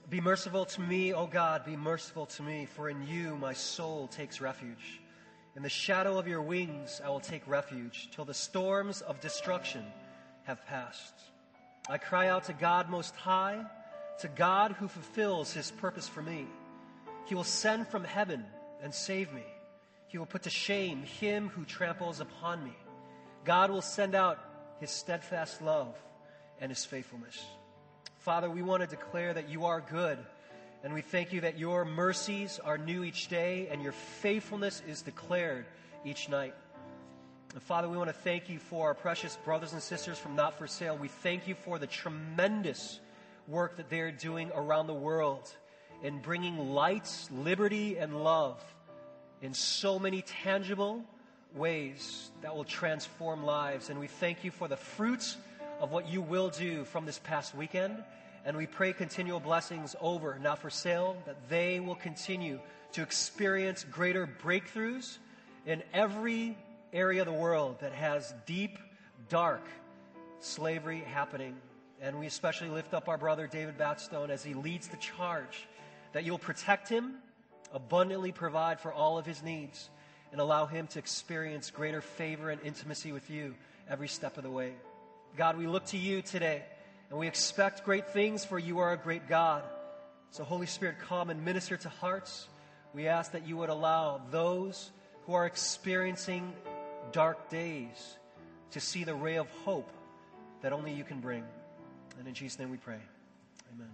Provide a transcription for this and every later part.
Be merciful to me, O God, be merciful to me, for in you my soul takes refuge. In the shadow of your wings I will take refuge, till the storms of destruction have passed. I cry out to God Most High, to God who fulfills his purpose for me. He will send from heaven and save me. He will put to shame him who tramples upon me. God will send out his steadfast love and his faithfulness. Father, we want to declare that you are good, and we thank you that your mercies are new each day and your faithfulness is declared each night. And Father, we want to thank you for our precious brothers and sisters from Not For Sale. We thank you for the tremendous work that they're doing around the world in bringing light, liberty, and love in so many tangible ways that will transform lives. And we thank you for the fruits of what you will do from this past weekend. And we pray continual blessings over Not For Sale, that they will continue to experience greater breakthroughs in every area of the world that has deep, dark slavery happening. And we especially lift up our brother David Batstone as he leads the charge, that you'll protect him, abundantly provide for all of his needs, and allow him to experience greater favor and intimacy with you every step of the way. God, we look to you today, and we expect great things, for you are a great God. So Holy Spirit, come and minister to hearts. We ask that you would allow those who are experiencing dark days to see the ray of hope that only you can bring. And in Jesus' name we pray. Amen.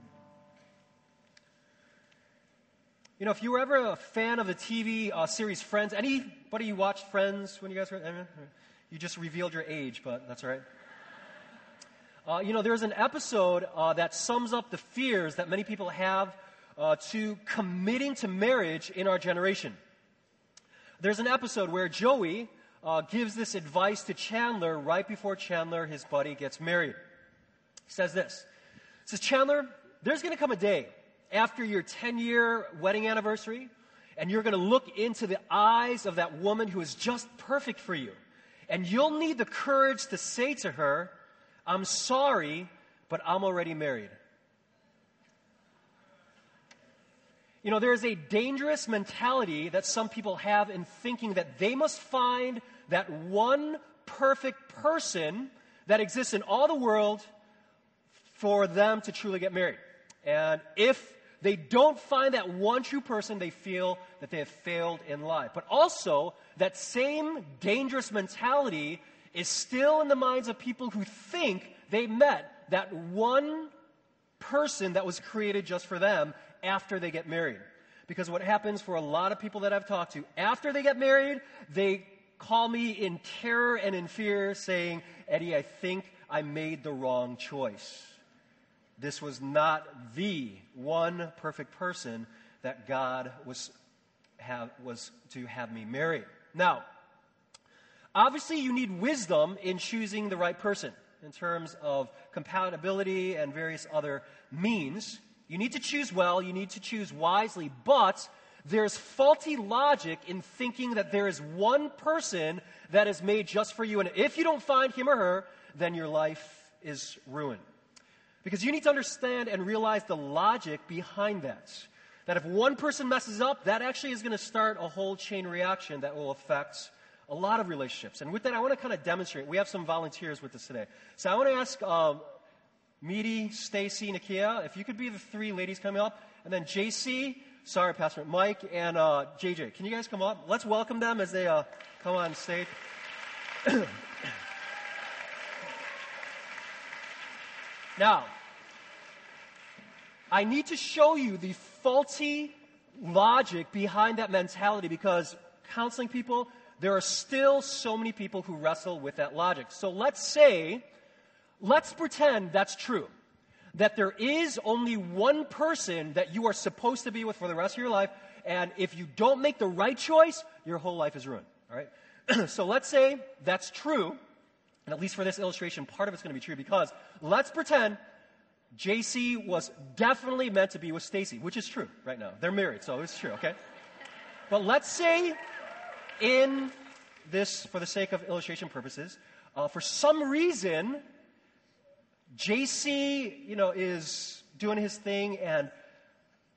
You know, if you were ever a fan of the TV series Friends, anybody you watched Friends when you guys were? You just revealed your age, but that's all right. There's an episode that sums up the fears that many people have to committing to marriage in our generation. There's an episode where Joey gives this advice to Chandler right before Chandler, his buddy, gets married. He says this. He says, Chandler, there's going to come a day after your 10-year wedding anniversary, and you're going to look into the eyes of that woman who is just perfect for you. And you'll need the courage to say to her, I'm sorry, but I'm already married. You know, there is a dangerous mentality that some people have in thinking that they must find that one perfect person that exists in all the world for them to truly get married. And if they don't find that one true person, they feel that they have failed in life. But also, that same dangerous mentality is still in the minds of people who think they met that one person that was created just for them after they get married. Because what happens for a lot of people that I've talked to, after they get married, they call me in terror and in fear saying, Eddie, I think I made the wrong choice. This was not the one perfect person that God was to have me marry. Now, obviously, you need wisdom in choosing the right person in terms of compatibility and various other means. You need to choose well, you need to choose wisely, but there's faulty logic in thinking that there is one person that is made just for you, and if you don't find him or her, then your life is ruined. Because you need to understand and realize the logic behind that. That if one person messes up, that actually is going to start a whole chain reaction that will affect a lot of relationships. And with that, I want to kind of demonstrate. We have some volunteers with us today. So I want to ask Meady, Stacy, Nakia, if you could be the three ladies coming up. And then JC, sorry, Pastor Mike, and JJ. Can you guys come up? Let's welcome them as they come on stage. Now, I need to show you the faulty logic behind that mentality because counseling people, there are still so many people who wrestle with that logic. So let's pretend that's true. That there is only one person that you are supposed to be with for the rest of your life, and if you don't make the right choice, your whole life is ruined. All right? So let's say that's true, and at least for this illustration, part of it's going to be true because let's pretend JC was definitely meant to be with Stacy, which is true right now. They're married, so it's true, okay? But let's say in this, for the sake of illustration purposes, for some reason, JC, is doing his thing, and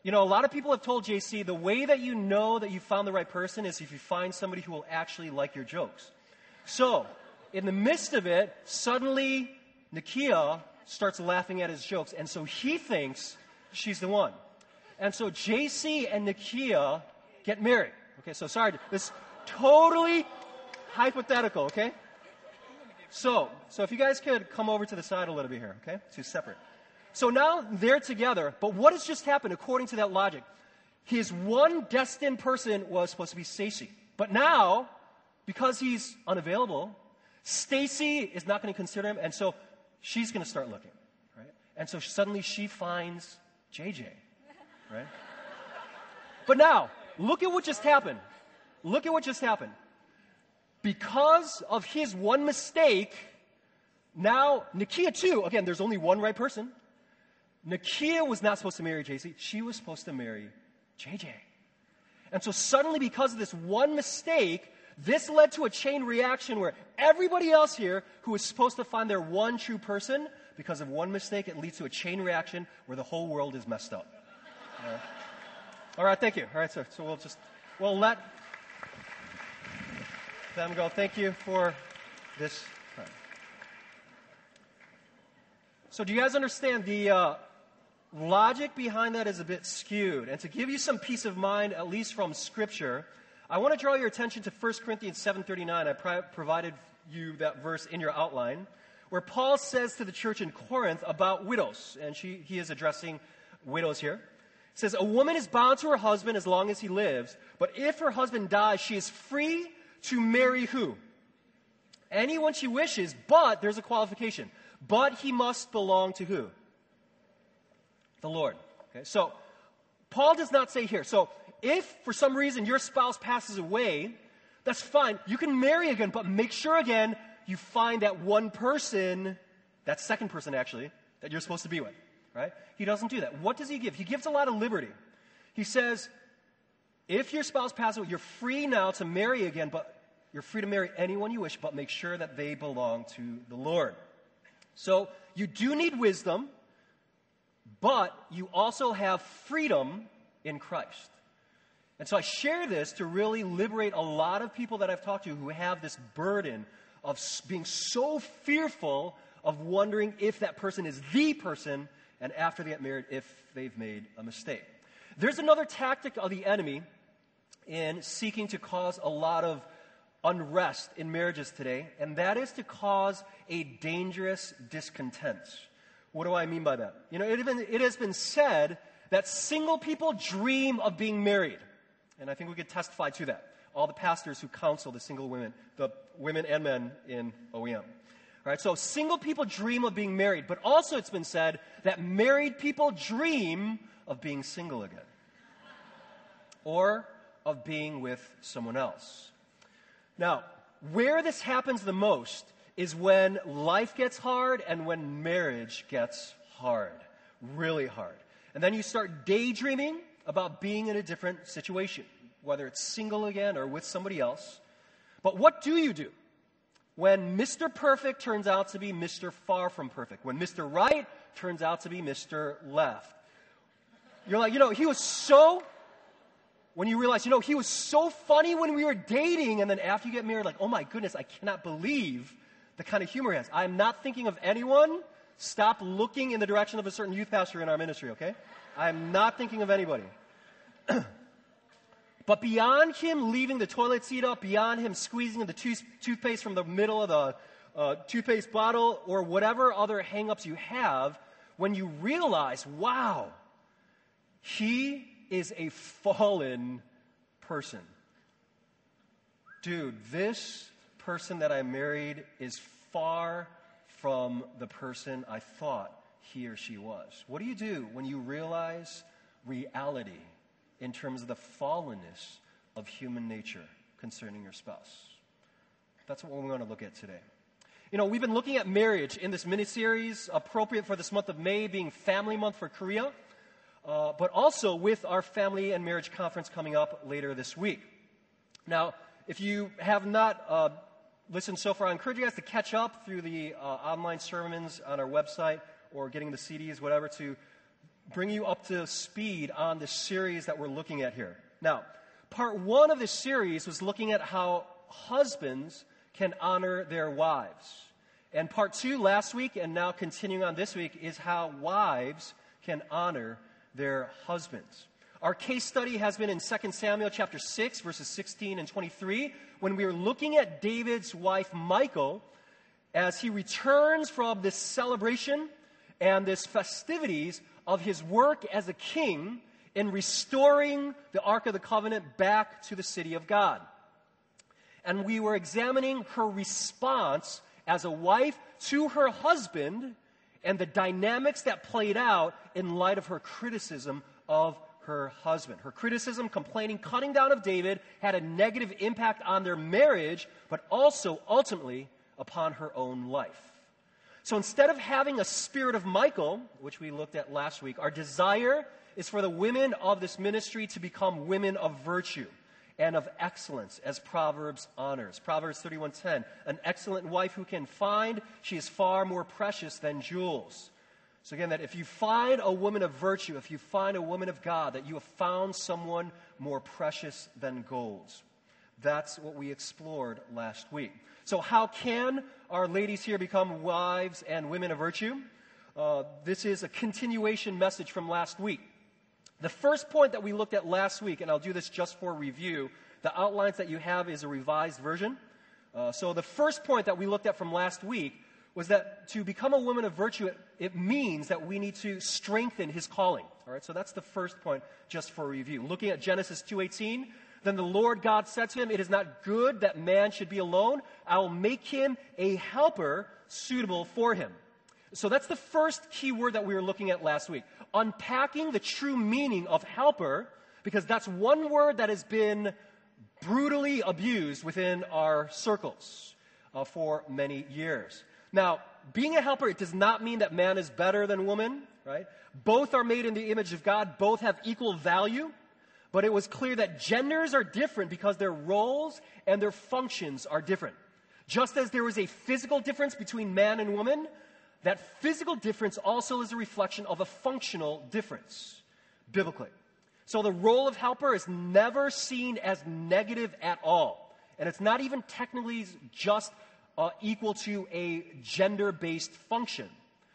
You know, a lot of people have told JC the way that you know that you found the right person is if you find somebody who will actually like your jokes. So, in the midst of it, suddenly Nakia starts laughing at his jokes, and so he thinks she's the one. And so JC and Nakia get married. Okay, so sorry, this is totally hypothetical, okay? So if you guys could come over to the side a little bit here, okay? Two separate. So now they're together, but what has just happened according to that logic? His one destined person was supposed to be Stacy. But now, because he's unavailable, Stacy is not going to consider him, and so she's going to start looking, right? And so suddenly she finds JJ, right? But now, look at what just happened. Look at what just happened. Because of his one mistake, now Nakia too, again, there's only one right person. Nakia was not supposed to marry JC. She was supposed to marry JJ. And so suddenly, because of this one mistake, this led to a chain reaction where everybody else here who was supposed to find their one true person, because of one mistake, it leads to a chain reaction where the whole world is messed up. All right, thank you. All right, so we'll let them go. Thank you for this time. So do you guys understand the logic behind that is a bit skewed? And to give you some peace of mind, at least from Scripture, I want to draw your attention to 1 Corinthians 7:39. I provided you that verse in your outline, where Paul says to the church in Corinth about widows, and he is addressing widows here. It says, a woman is bound to her husband as long as he lives, but if her husband dies, she is free to marry who? Anyone she wishes, but there's a qualification. But he must belong to who? The Lord. Okay, so Paul does not say here. So if for some reason your spouse passes away, that's fine. You can marry again, but make sure again you find that one person, that second person actually, that you're supposed to be with. Right? He doesn't do that. What does he give? He gives a lot of liberty. He says, if your spouse passes away, you're free now to marry again, but you're free to marry anyone you wish, but make sure that they belong to the Lord. So you do need wisdom, but you also have freedom in Christ. And so I share this to really liberate a lot of people that I've talked to who have this burden of being so fearful of wondering if that person is the person, and after they get married, if they've made a mistake. There's another tactic of the enemy in seeking to cause a lot of unrest in marriages today, and that is to cause a dangerous discontent. What do I mean by that? You know, it has been said that single people dream of being married, and I think we could testify to that. All the pastors who counsel the single women, the women and men in OEM. All right, so single people dream of being married, but also it's been said that married people dream of being single again, or of being with someone else. Now, where this happens the most is when life gets hard and when marriage gets hard, really hard. And then you start daydreaming about being in a different situation, whether it's single again or with somebody else. But what do you do when Mr. Perfect turns out to be Mr. Far From Perfect? When Mr. Right turns out to be Mr. Left? You're like, he was so... When you realize, he was so funny when we were dating, and then after you get married, like, oh my goodness, I cannot believe the kind of humor he has. I'm not thinking of anyone. Stop looking in the direction of a certain youth pastor in our ministry, okay? I'm not thinking of anybody. But beyond him leaving the toilet seat up, beyond him squeezing the toothpaste from the middle of the toothpaste bottle, or whatever other hang-ups you have, when you realize, wow, he is a fallen person. Dude, this person that I married is far from the person I thought he or she was. What do you do when you realize reality in terms of the fallenness of human nature concerning your spouse? That's what we want to look at today. We've been looking at marriage in this mini-series, appropriate for this month of May being Family Month for Korea, but also with our Family and Marriage Conference coming up later this week. Now, if you have not listened so far, I encourage you guys to catch up through the online sermons on our website or getting the CDs, whatever, to bring you up to speed on the series that we're looking at here. Now, part one of this series was looking at how husbands can honor their wives. And part two last week, and now continuing on this week, is how wives can honor their husbands. Our case study has been in 2 Samuel chapter 6, verses 16 and 23, when we were looking at David's wife, Michal, as he returns from this celebration and this festivities of his work as a king in restoring the Ark of the Covenant back to the city of God. And we were examining her response as a wife to her husband and the dynamics that played out in light of her criticism of her husband. Her criticism, complaining, cutting down of David had a negative impact on their marriage, but also ultimately upon her own life. So instead of having a spirit of Michal, which we looked at last week, our desire is for the women of this ministry to become women of virtue and of excellence, as Proverbs honors. Proverbs 31:10, an excellent wife who can find, she is far more precious than jewels. So again, that if you find a woman of virtue, if you find a woman of God, that you have found someone more precious than gold. That's what we explored last week. So how can our ladies here become wives and women of virtue? This is a continuation message from last week. The first point that we looked at last week, and I'll do this just for review, the outlines that you have is a revised version. So the first point that we looked at from last week was that to become a woman of virtue, it means that we need to strengthen his calling. All right, so that's the first point, just for review. Looking at Genesis 2:18, then the Lord God said to him, it is not good that man should be alone. I will make him a helper suitable for him. So that's the first key word that we were looking at last week. Unpacking the true meaning of helper, because that's one word that has been brutally abused within our circles for many years. Now, being a helper, it does not mean that man is better than woman, right? Both are made in the image of God. Both have equal value. But it was clear that genders are different because their roles and their functions are different. Just as there is a physical difference between man and woman, that physical difference also is a reflection of a functional difference, biblically. So the role of helper is never seen as negative at all. And it's not even technically just equal to a gender-based function.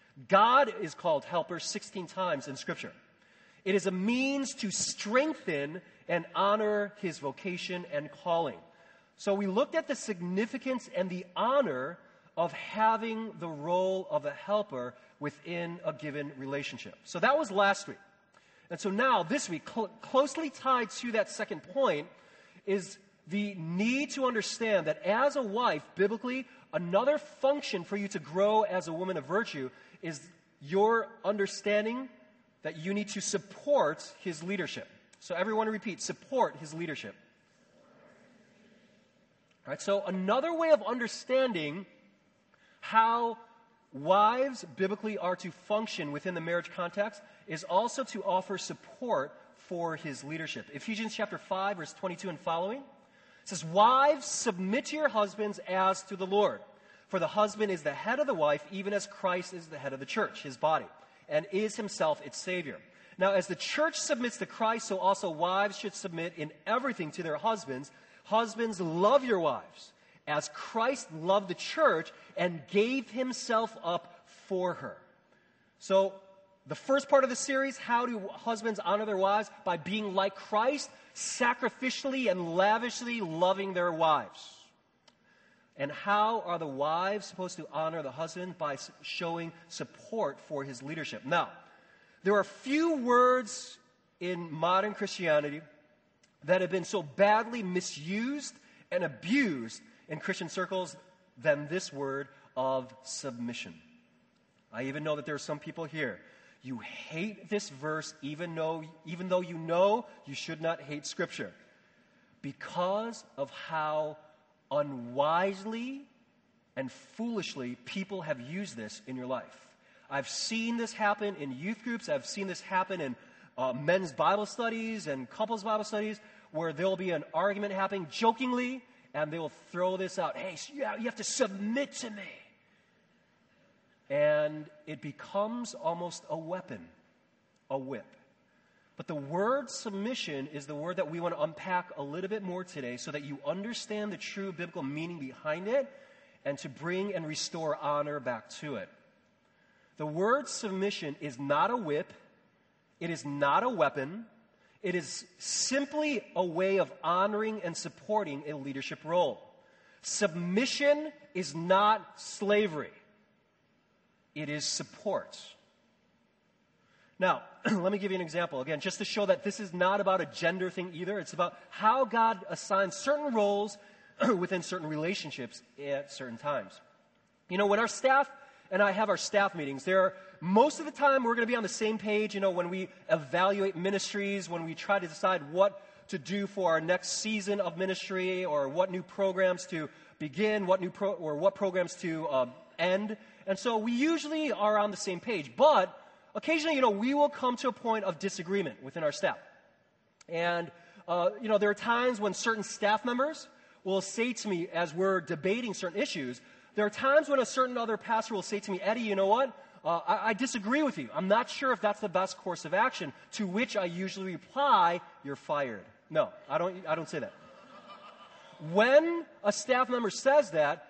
God is called helper 16 times in Scripture. It is a means to strengthen and honor his vocation and calling. So we looked at the significance and the honor of having the role of a helper within a given relationship. So that was last week. And so now, this week, closely tied to that second point is the need to understand that as a wife, biblically, another function for you to grow as a woman of virtue is your understanding that you need to support his leadership. So everyone repeat, support his leadership. All right, so another way of understanding how wives biblically are to function within the marriage context is also to offer support for his leadership. Ephesians chapter 5, verse 22 and following. It says, wives, submit to your husbands as to the Lord. For the husband is the head of the wife, even as Christ is the head of the church, his body, and is himself its Savior. Now, as the church submits to Christ, so also wives should submit in everything to their husbands. Husbands, love your wives, as Christ loved the church and gave himself up for her. So, the first part of the series, how do husbands honor their wives? By being like Christ, sacrificially and lavishly loving their wives. And how are the wives supposed to honor the husband? By showing support for his leadership. Now, there are few words in modern Christianity that have been so badly misused and abused in Christian circles than this word of submission. I even know that there are some people here. You hate this verse even though you know you should not hate Scripture, because of how unwisely and foolishly people have used this in your life. I've seen this happen in youth groups. I've seen this happen in men's Bible studies and couples Bible studies, where there'll be an argument happening jokingly, and they will throw this out. Hey, you have to submit to me. And it becomes almost a weapon a whip. But the word submission is the word that we want to unpack a little bit more today so that you understand the true biblical meaning behind it and to bring and restore honor back to it. The word submission is not a whip. It is not a weapon. It is simply a way of honoring and supporting a leadership role. Submission is not slavery. It is support. Now, let me give you an example, again, just to show that this is not about a gender thing either. It's about how God assigns certain roles within certain relationships at certain times. You know, when our staff and I have our staff meetings, most of the time we're going to be on the same page, when we evaluate ministries, when we try to decide what to do for our next season of ministry or what new programs to begin, what programs to end. And so we usually are on the same page. But occasionally, we will come to a point of disagreement within our staff. And, there are times when certain staff members will say to me as we're debating certain issues, there are times when a certain other pastor will say to me, Eddie, you know what? I disagree with you. I'm not sure if that's the best course of action, to which I usually reply, you're fired. No, I don't say that. When a staff member says that,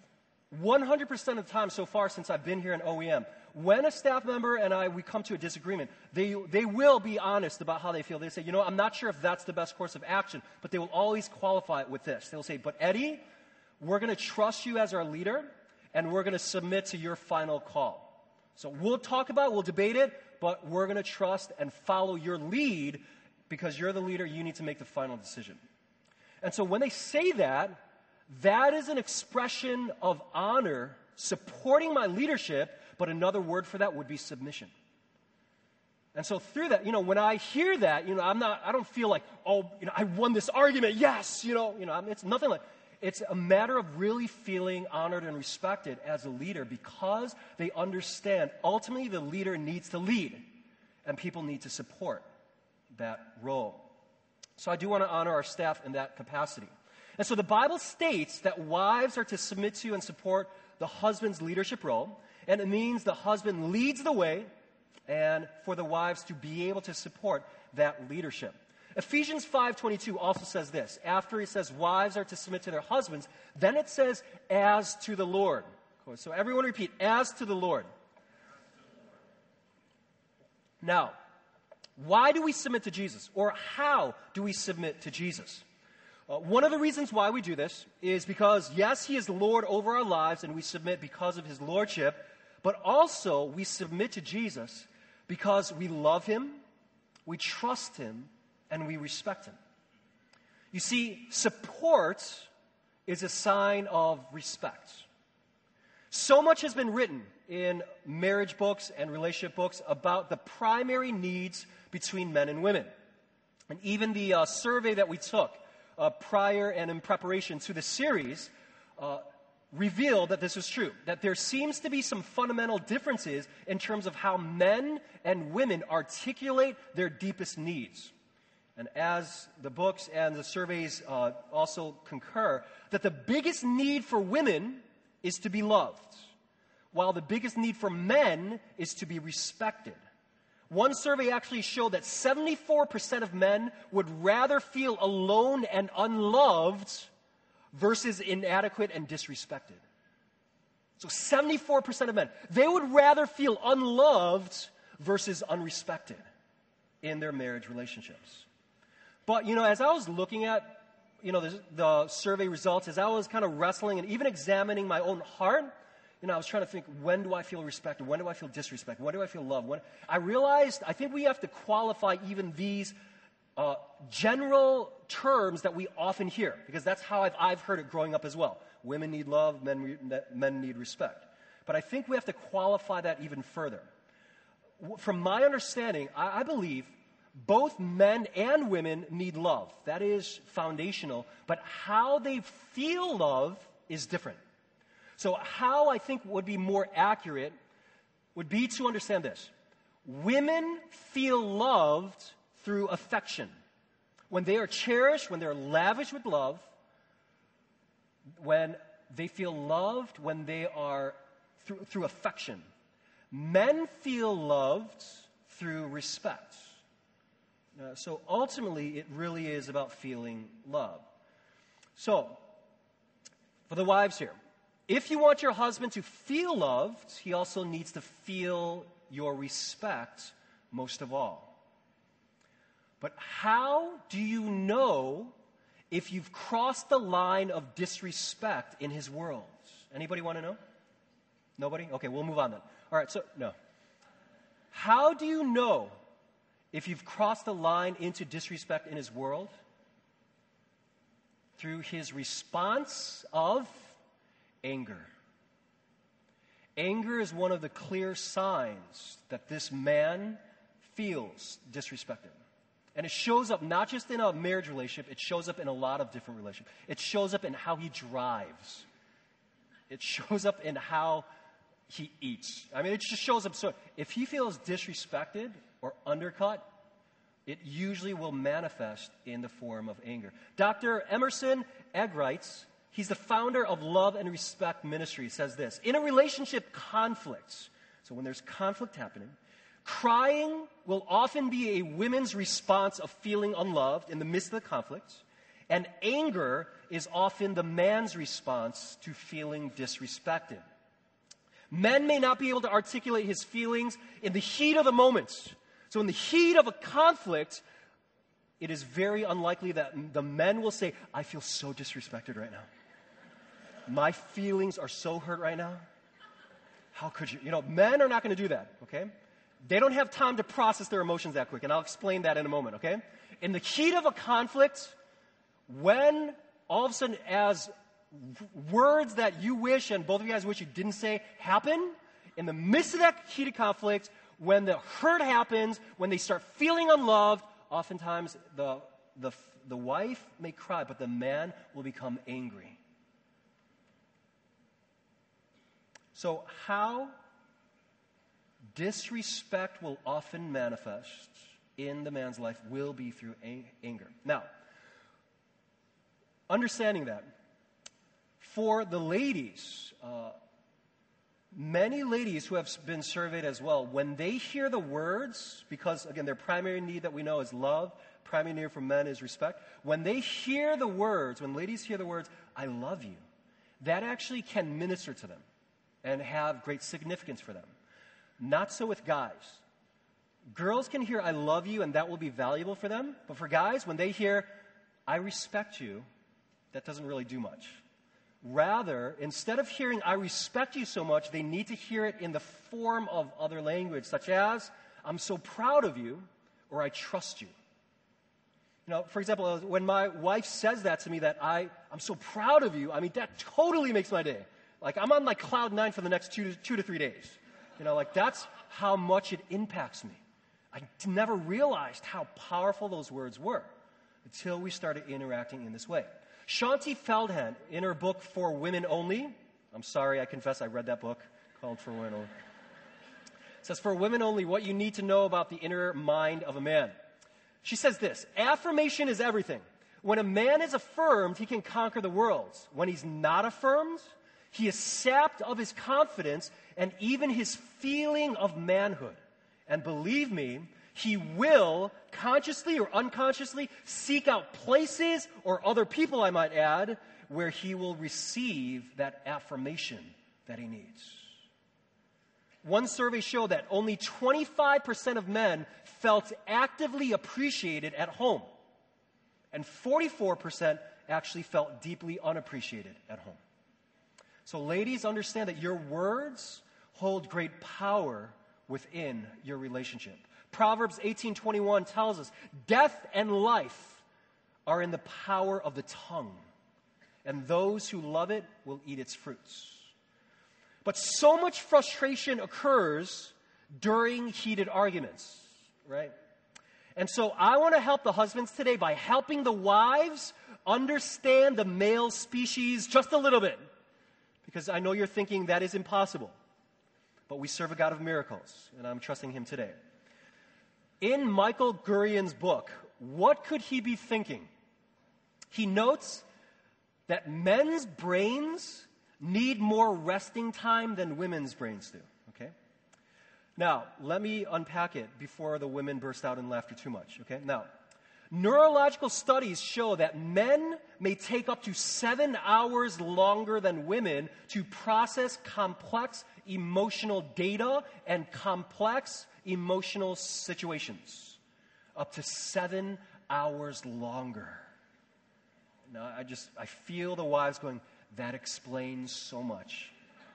100% of the time so far since I've been here in OEM, when a staff member and we come to a disagreement, they will be honest about how they feel. They say, I'm not sure if that's the best course of action, but they will always qualify it with this. They'll say, but Eddie, we're going to trust you as our leader, and we're going to submit to your final call. So we'll debate it, but we're going to trust and follow your lead because you're the leader. You need to make the final decision. And so when they say that is an expression of honor, supporting my leadership, but another word for that would be submission. And so through that, when I hear that, I don't feel like, I won this argument, yes, it's nothing like. It's a matter of really feeling honored and respected as a leader because they understand ultimately the leader needs to lead and people need to support that role. So I do want to honor our staff in that capacity. And so the Bible states that wives are to submit to and support the husband's leadership role, and it means the husband leads the way and for the wives to be able to support that leadership. Ephesians 5:22 also says this. After he says wives are to submit to their husbands, then it says, as to the Lord. So everyone repeat, as to the Lord. Now, why do we submit to Jesus? Or how do we submit to Jesus? One of the reasons why we do this is because, yes, he is Lord over our lives, and we submit because of his lordship, but also we submit to Jesus because we love him, we trust him, and we respect him. You see, support is a sign of respect. So much has been written in marriage books and relationship books about the primary needs between men and women. And even the survey that we took prior and in preparation to the series revealed that this is true, that there seems to be some fundamental differences in terms of how men and women articulate their deepest needs. And as the books and the surveys also concur, that the biggest need for women is to be loved, while the biggest need for men is to be respected. One survey actually showed that 74% of men would rather feel alone and unloved versus inadequate and disrespected. So 74% of men, they would rather feel unloved versus unrespected in their marriage relationships. But, as I was looking at, the survey results, as I was kind of wrestling and even examining my own heart, I was trying to think, when do I feel respected? When do I feel disrespected? When do I feel loved? I realized, I think we have to qualify even these general terms that we often hear, because that's how I've heard it growing up as well. Women need love, men need respect. But I think we have to qualify that even further. From my understanding, I believe both men and women need love. That is foundational. But how they feel love is different. So how I think would be more accurate would be to understand this. Women feel loved through affection. When they are cherished, when they're lavish with love, when they feel loved, when they are through affection. Men feel loved through respect. So ultimately, it really is about feeling love. So, for the wives here, if you want your husband to feel loved, he also needs to feel your respect most of all. But how do you know if you've crossed the line of disrespect in his world? Anybody want to know? Nobody? Okay, we'll move on then. All right, so, no. How do you know if you've crossed the line into disrespect in his world? Through his response of anger. Anger is one of the clear signs that this man feels disrespected. And it shows up not just in a marriage relationship, it shows up in a lot of different relationships. It shows up in how he drives. It shows up in how he eats. I mean, it just shows up. So if he feels disrespected or undercut, it usually will manifest in the form of anger. Dr. Emerson Eggerichs, he's the founder of Love and Respect Ministry, says this: in a relationship conflict, so when there's conflict happening, crying will often be a woman's response of feeling unloved in the midst of the conflict, and anger is often the man's response to feeling disrespected. Men may not be able to articulate his feelings in the heat of the moment. So in the heat of a conflict, it is very unlikely that the men will say, I feel so disrespected right now. My feelings are so hurt right now. How could you? Men are not going to do that, okay? They don't have time to process their emotions that quick, and I'll explain that in a moment, okay? In the heat of a conflict, when all of a sudden, as words that you wish and both of you guys wish you didn't say happen, in the midst of that heated conflict, when the hurt happens, when they start feeling unloved, oftentimes the wife may cry, but the man will become angry. So how disrespect will often manifest in the man's life will be through anger. Now, understanding that, for the ladies, many ladies who have been surveyed as well, when they hear the words, because again, their primary need that we know is love, primary need for men is respect. When they hear the words, when ladies hear the words, I love you, that actually can minister to them and have great significance for them. Not so with guys. Girls can hear I love you and that will be valuable for them. But for guys, when they hear I respect you, that doesn't really do much. Rather, instead of hearing I respect you so much, they need to hear it in the form of other language, such as I'm so proud of you or I trust you. For example, when my wife says that to me, that I'm so proud of you, I mean, that totally makes my day. Like, I'm on like cloud 9 for the next 2 to 3 days. That's how much it impacts me. I never realized how powerful those words were until we started interacting in this way. Shaunti Feldhahn, in her book For Women Only, I'm sorry, I confess I read that book called For Women Only. It says, for women only, what you need to know about the inner mind of a man. She says this: affirmation is everything. When a man is affirmed, he can conquer the world. When he's not affirmed, he is sapped of his confidence and even his feeling of manhood. And believe me, he will, consciously or unconsciously, seek out places or other people, I might add, where he will receive that affirmation that he needs. One survey showed that only 25% of men felt actively appreciated at home, and 44% actually felt deeply unappreciated at home. So ladies, understand that your words hold great power within your relationship. Proverbs 18:21 tells us, death and life are in the power of the tongue, and those who love it will eat its fruits. But so much frustration occurs during heated arguments, right? And so I want to help the husbands today by helping the wives understand the male species just a little bit. Because I know you're thinking that is impossible. But we serve a God of miracles, and I'm trusting him today. In Michael Gurian's book, What Could He Be Thinking? He notes that men's brains need more resting time than women's brains do, okay? Now, let me unpack it before the women burst out in laughter too much, okay? Now, neurological studies show that men may take up to 7 hours longer than women to process complex emotional data and complex emotional situations. Up to 7 hours longer. Now, I feel the wives going, that explains so much.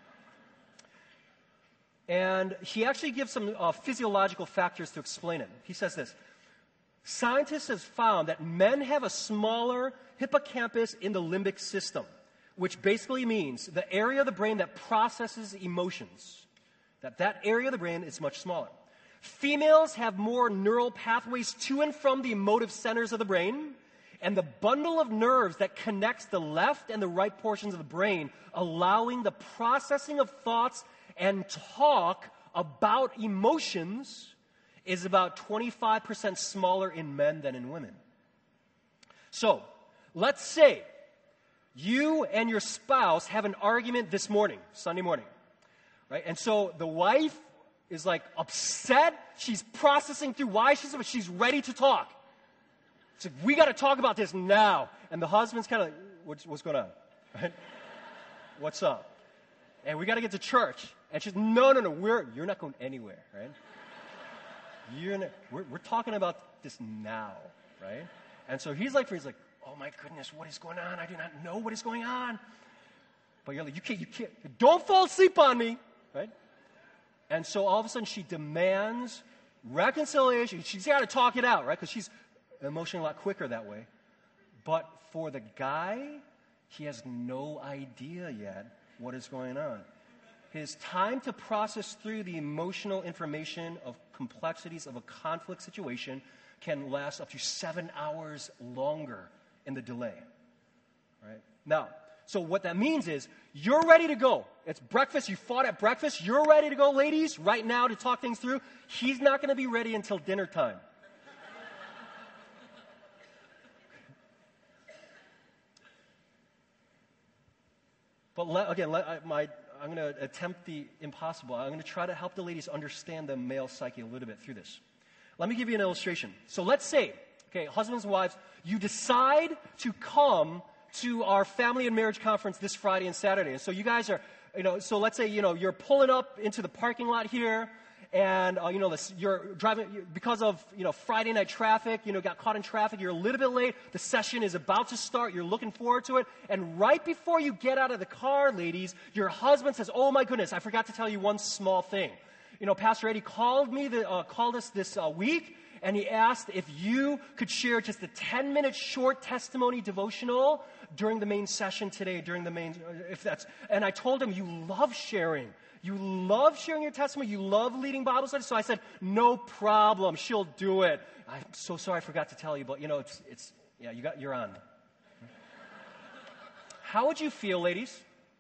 And he actually gives some physiological factors to explain it. He says this: scientists have found that men have a smaller hippocampus in the limbic system, which basically means the area of the brain that processes emotions. That area of the brain is much smaller. Females have more neural pathways to and from the emotive centers of the brain, and the bundle of nerves that connects the left and the right portions of the brain, allowing the processing of thoughts and talk about emotions, is about 25% smaller in men than in women. So, let's say you and your spouse have an argument this morning, Sunday morning, right? And so the wife is like upset. She's processing through why she's ready to talk. It's like, we got to talk about this now. And the husband's kind of like, what's going on? Right? What's up? And we got to get to church. And she's, no, you're not going anywhere, right? We're talking about this now, right? And so he's like, oh my goodness, what is going on? I do not know what is going on. But you're like, you can't, don't fall asleep on me, right? And so all of a sudden she demands reconciliation. She's got to talk it out, right? Because she's emotionally a lot quicker that way. But for the guy, he has no idea yet what is going on. His time to process through the emotional information of complexities of a conflict situation can last up to 7 hours longer in the delay. Right? Now, so what that means is you're ready to go. It's breakfast. You fought at breakfast. You're ready to go, ladies, right now to talk things through. He's not going to be ready until dinner time. But I'm going to attempt the impossible. I'm going to try to help the ladies understand the male psyche a little bit through this. Let me give you an illustration. So let's say, okay, husbands and wives, you decide to come to our family and marriage conference this Friday and Saturday. And so you guys are, so let's say, you're pulling up into the parking lot here, and, you're driving, because of, Friday night traffic, got caught in traffic, you're a little bit late, the session is about to start, you're looking forward to it, and right before you get out of the car, ladies, your husband says, oh my goodness, I forgot to tell you one small thing. Pastor Eddie called us this week, and he asked if you could share just a 10-minute short testimony devotional during the main session today, and I told him, you love sharing. You love sharing your testimony. You love leading Bible studies. So I said, no problem. She'll do it. I'm so sorry I forgot to tell you, but you're on. How would you feel, ladies?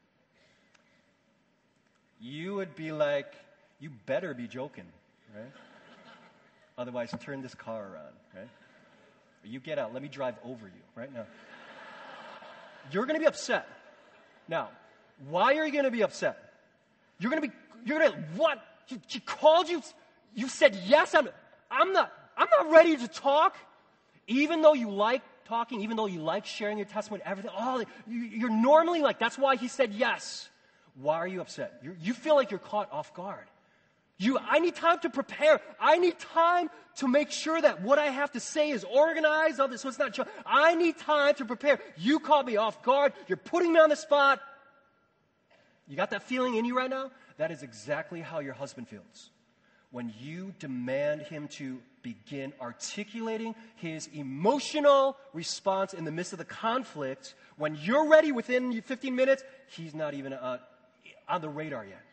You would be like, you better be joking, right? Otherwise, turn this car around, right? Or you get out. Let me drive over you, right? Now, you're going to be upset. Now, why are you going to be upset? What? She called you? You said yes? I'm not ready to talk. Even though you like talking, even though you like sharing your testimony, everything, you're normally like, that's why he said yes. Why are you upset? You feel like you're caught off guard. I need time to prepare. I need time to make sure that what I have to say is organized, so it's not. I need time to prepare. You caught me off guard. You're putting me on the spot. You got that feeling in you right now? That is exactly how your husband feels. When you demand him to begin articulating his emotional response in the midst of the conflict, when you're ready within 15 minutes, he's not even on the radar yet.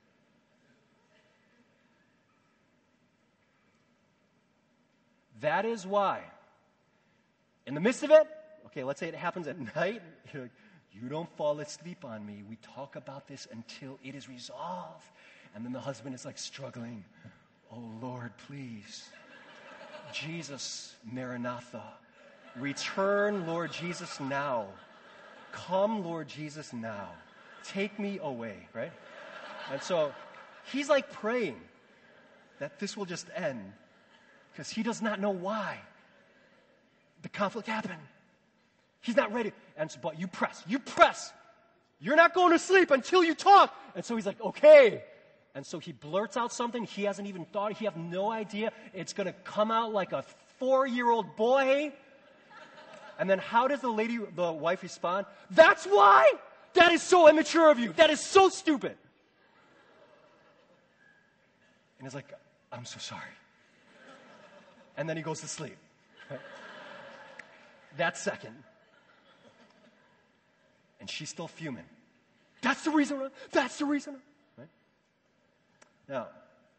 That is why, in the midst of it, okay, let's say it happens at night, you're like, you don't fall asleep on me. We talk about this until it is resolved. And then the husband is like struggling. Oh, Lord, please. Jesus, Maranatha. Return, Lord Jesus, now. Come, Lord Jesus, now. Take me away, right? And so he's like praying. that this will just end because he does not know why the conflict happened. He's not ready. And so, but you press. You're not going to sleep until you talk. And so he's like, okay. And so he blurts out something he hasn't even thought. He has no idea. It's going to come out like a 4-year-old boy. And then how does the wife respond? That's why? That is so immature of you. That is so stupid. And he's like, I'm so sorry. And then he goes to sleep. Right? That second. And she's still fuming. That's the reason. Right? Now,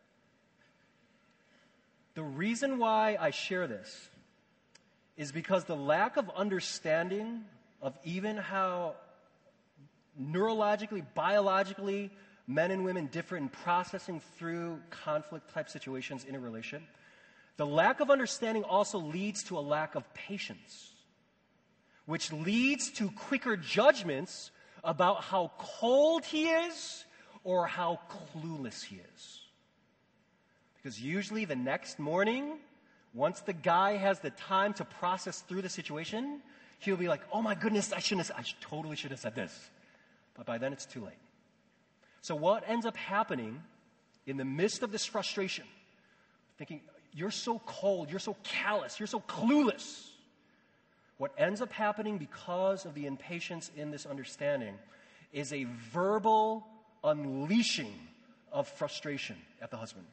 the reason why I share this is because the lack of understanding of even how neurologically, biologically, men and women differ in processing through conflict-type situations in a relation. The lack of understanding also leads to a lack of patience, which leads to quicker judgments about how cold he is or how clueless he is. Because usually the next morning, once the guy has the time to process through the situation, he'll be like, oh my goodness, I totally should have said this. But by then it's too late. So what ends up happening in the midst of this frustration, thinking, you're so cold, you're so callous, you're so clueless. What ends up happening because of the impatience in this understanding is a verbal unleashing of frustration at the husband.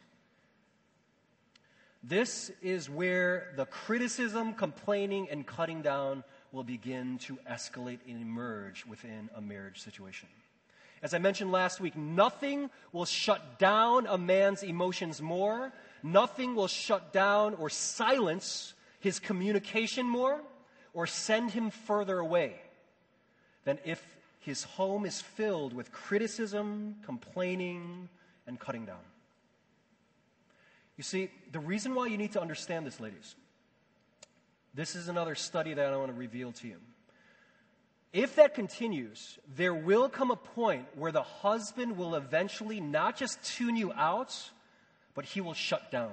This is where the criticism, complaining, and cutting down will begin to escalate and emerge within a marriage situation. As I mentioned last week, nothing will shut down a man's emotions more. Nothing will shut down or silence his communication more or send him further away than if his home is filled with criticism, complaining, and cutting down. You see, the reason why you need to understand this, ladies, this is another study that I want to reveal to you. If that continues, there will come a point where the husband will eventually not just tune you out, but he will shut down.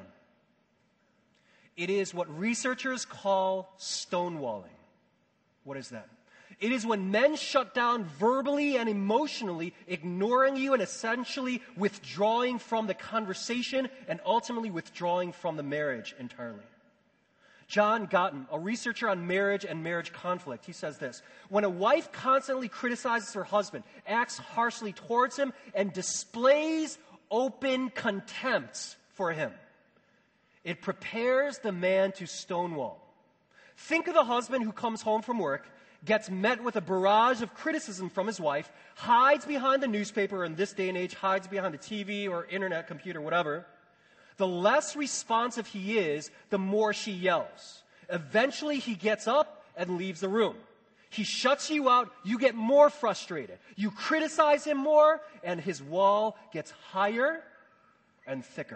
It is what researchers call stonewalling. What is that? It is when men shut down verbally and emotionally, ignoring you and essentially withdrawing from the conversation and ultimately withdrawing from the marriage entirely. John Gottman, a researcher on marriage and marriage conflict, he says this: when a wife constantly criticizes her husband, acts harshly towards him, and displays open contempt for him, it prepares the man to stonewall. Think of the husband who comes home from work, gets met with a barrage of criticism from his wife, hides behind the newspaper, in this day and age, hides behind the TV or internet, computer, whatever. The less responsive he is, the more she yells. Eventually, he gets up and leaves the room. He shuts you out, you get more frustrated. You criticize him more, and his wall gets higher and thicker.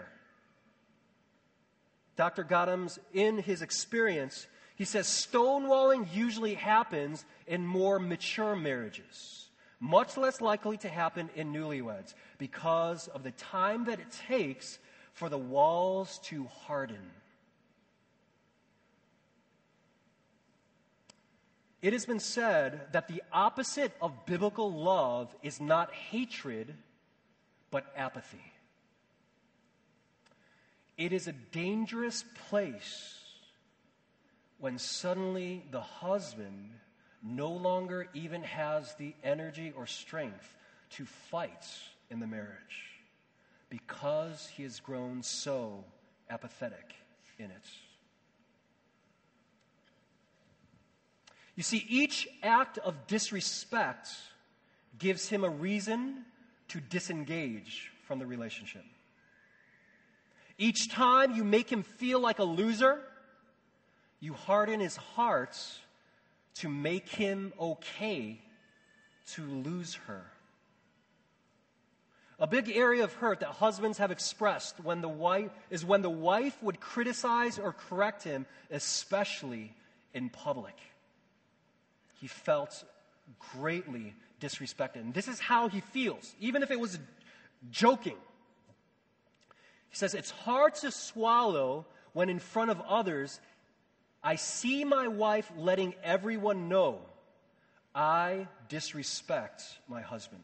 Dr. Gottham's, in his experience, he says stonewalling usually happens in more mature marriages, much less likely to happen in newlyweds because of the time that it takes for the walls to harden. It has been said that the opposite of biblical love is not hatred, but apathy. It is a dangerous place when suddenly the husband no longer even has the energy or strength to fight in the marriage because he has grown so apathetic in it. You see, each act of disrespect gives him a reason to disengage from the relationship. Each time you make him feel like a loser, you harden his heart to make him okay to lose her. A big area of hurt that husbands have expressed when the wife would criticize or correct him, especially in public. He felt greatly disrespected. And this is how he feels, even if it was joking. He says, it's hard to swallow when in front of others I see my wife letting everyone know I disrespect my husband.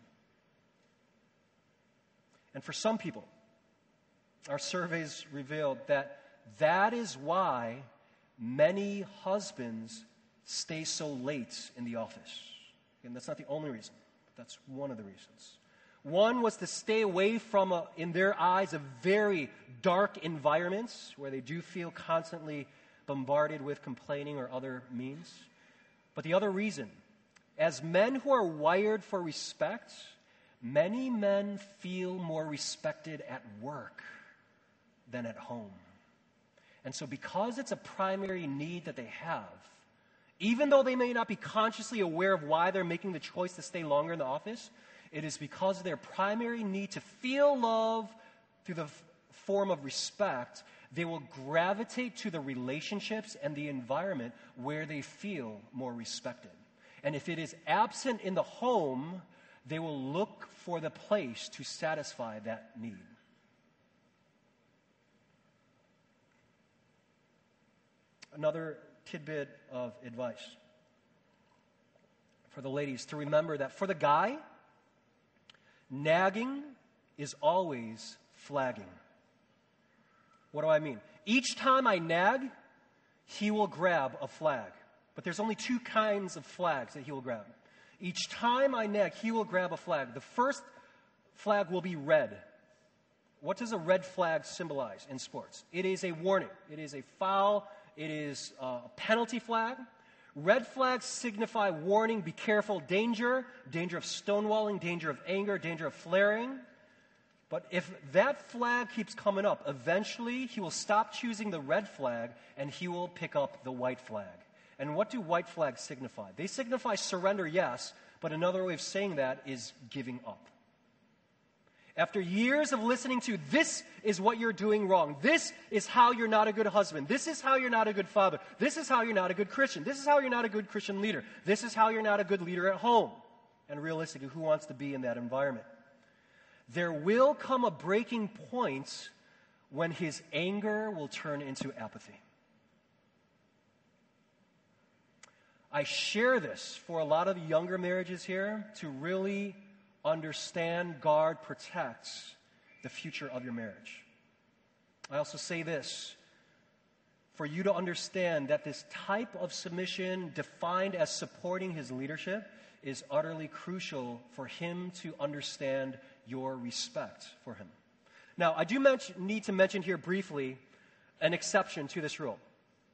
And for some people, our surveys revealed that is why many husbands stay so late in the office. And that's not the only reason, but that's one of the reasons. One was to stay away from, in their eyes, a very dark environment where they do feel constantly bombarded with complaining or other means. But the other reason, as men who are wired for respect, many men feel more respected at work than at home. And so because it's a primary need that they have, even though they may not be consciously aware of why they're making the choice to stay longer in the office, it is because of their primary need to feel love through the form of respect. They will gravitate to the relationships and the environment where they feel more respected. And if it is absent in the home, they will look for the place to satisfy that need. Another tidbit of advice for the ladies to remember that for the guy, nagging is always flagging. What do I mean? Each time I nag, he will grab a flag. But there's only two kinds of flags that he will grab. Each time I nag, he will grab a flag. The first flag will be red. What does a red flag symbolize in sports? It is a warning. It is a foul. It is a penalty flag. Red flags signify warning, be careful, danger, danger of stonewalling, danger of anger, danger of flaring. But if that flag keeps coming up, eventually he will stop choosing the red flag and he will pick up the white flag. And what do white flags signify? They signify surrender, yes, but another way of saying that is giving up. After years of listening to, this is what you're doing wrong. This is how you're not a good husband. This is how you're not a good father. This is how you're not a good Christian. This is how you're not a good Christian leader. This is how you're not a good leader at home. And realistically, who wants to be in that environment? There will come a breaking point when his anger will turn into apathy. I share this for a lot of the younger marriages here to really understand, guard, protect the future of your marriage. I also say this for you to understand that this type of submission, defined as supporting his leadership, is utterly crucial for him to understand your respect for him. Now, I do need to mention here briefly an exception to this rule.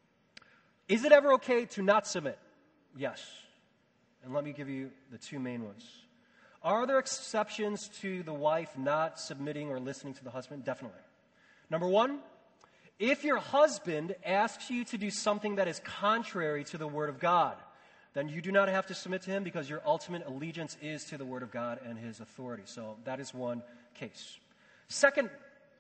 Is it ever okay to not submit? Yes. And let me give you the two main ones. Are there exceptions to the wife not submitting or listening to the husband? Definitely. Number one, if your husband asks you to do something that is contrary to the Word of God, then you do not have to submit to him because your ultimate allegiance is to the Word of God and His authority. So that is one case. Second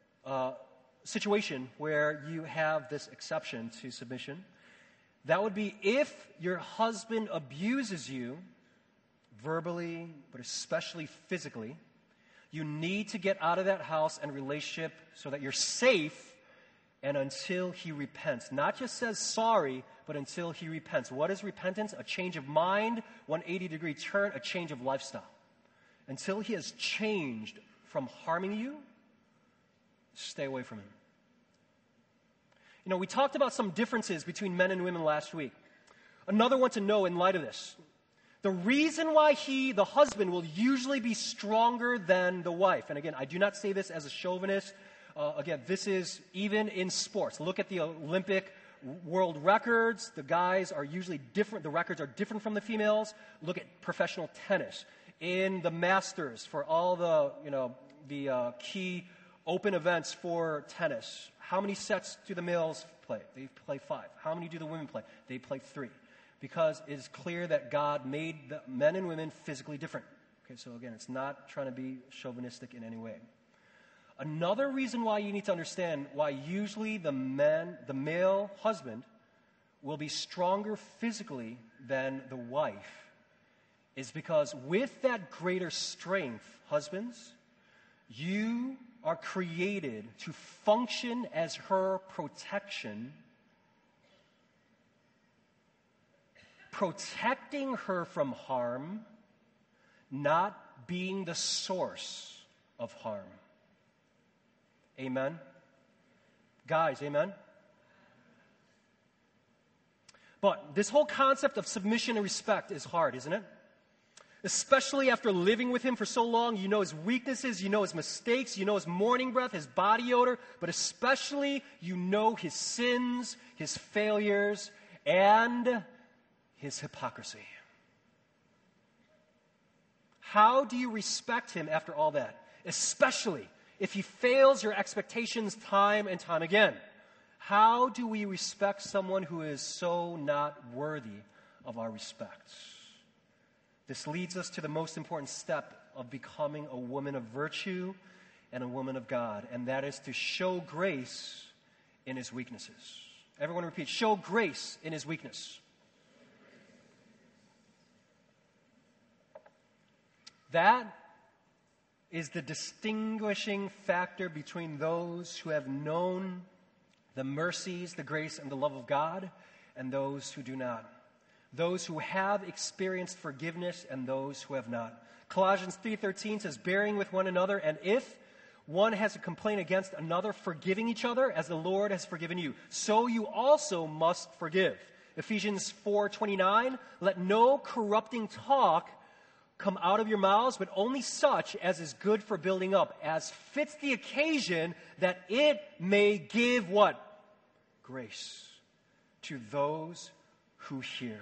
situation where you have this exception to submission, that would be if your husband abuses you verbally, but especially physically. You need to get out of that house and relationship so that you're safe and until he repents. Not just says sorry, but until he repents. What is repentance? A change of mind, 180-degree turn, a change of lifestyle. Until he has changed from harming you, stay away from him. You know, we talked about some differences between men and women last week. Another one to know in light of this. The reason why the husband will usually be stronger than the wife, and again, I do not say this as a chauvinist. Again, this is even in sports. Look at the Olympic world records. The guys are usually different. The records are different from the females. Look at professional tennis. In the Masters, for all the key open events for tennis, how many sets do the males play? They play 5. How many do the women play? They play 3. Because it is clear that God made the men and women physically different. Okay, so again, it's not trying to be chauvinistic in any way. Another reason why you need to understand why usually the male husband will be stronger physically than the wife is because with that greater strength, husbands, you are created to function as her protection, protecting her from harm, not being the source of harm. Amen? Guys, amen? But this whole concept of submission and respect is hard, isn't it? Especially after living with him for so long, you know his weaknesses, you know his mistakes, you know his morning breath, his body odor, but especially you know his sins, his failures, and his hypocrisy. How do you respect him after all that? Especially if he fails your expectations time and time again. How do we respect someone who is so not worthy of our respect? This leads us to the most important step of becoming a woman of virtue and a woman of God, and that is to show grace in his weaknesses. Everyone repeat, show grace in his weakness. That is the distinguishing factor between those who have known the mercies, the grace, and the love of God, and those who do not. Those who have experienced forgiveness and those who have not. Colossians 3:13 says, bearing with one another, and if one has a complaint against another, forgiving each other as the Lord has forgiven you. So you also must forgive. Ephesians 4:29, let no corrupting talk come out of your mouths, but only such as is good for building up, as fits the occasion, that it may give what? Grace to those who hear.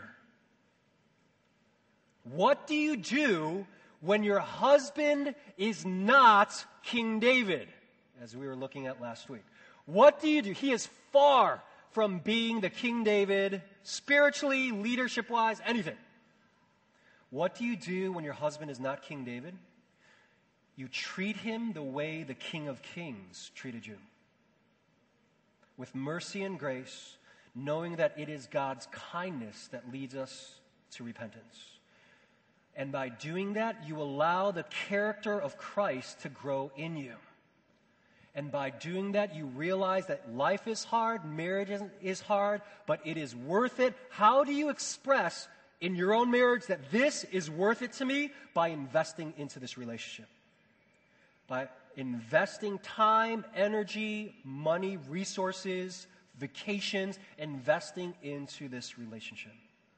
What do you do when your husband is not King David, as we were looking at last week? What do you do? He is far from being the King David, spiritually, leadership-wise, anything. What do you do when your husband is not King David? You treat him the way the King of Kings treated you. With mercy and grace, knowing that it is God's kindness that leads us to repentance. And by doing that, you allow the character of Christ to grow in you. And by doing that, you realize that life is hard, marriage is hard, but it is worth it. How do you express in your own marriage that this is worth it to me? By investing into this relationship. By investing time, energy, money, resources, vacations, investing into this relationship.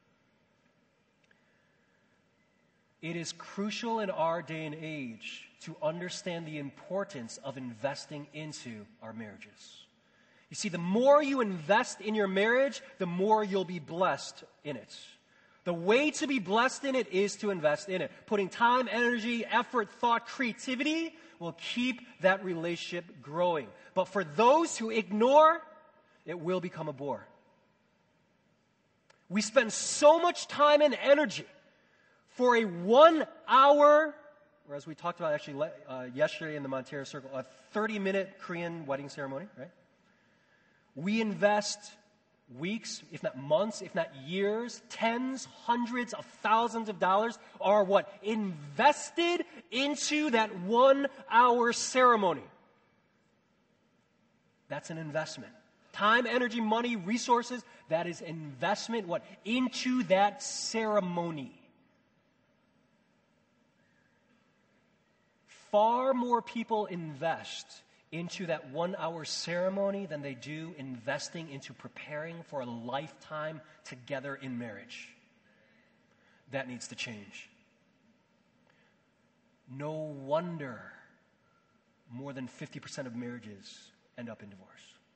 It is crucial in our day and age to understand the importance of investing into our marriages. You see, the more you invest in your marriage, the more you'll be blessed in it. The way to be blessed in it is to invest in it. Putting time, energy, effort, thought, creativity will keep that relationship growing. But for those who ignore, it will become a bore. We spend so much time and energy for a 1 hour, or as we talked about actually yesterday in the Montero Circle, a 30-minute Korean wedding ceremony, right? We invest weeks, if not months, if not years, tens, hundreds of thousands of dollars are what? Invested into that 1 hour ceremony. That's an investment. Time, energy, money, resources, that is investment, what? Into that ceremony. Far more people invest into that 1 hour ceremony than they do investing into preparing for a lifetime together in marriage. That needs to change. No wonder more than 50% of marriages end up in divorce.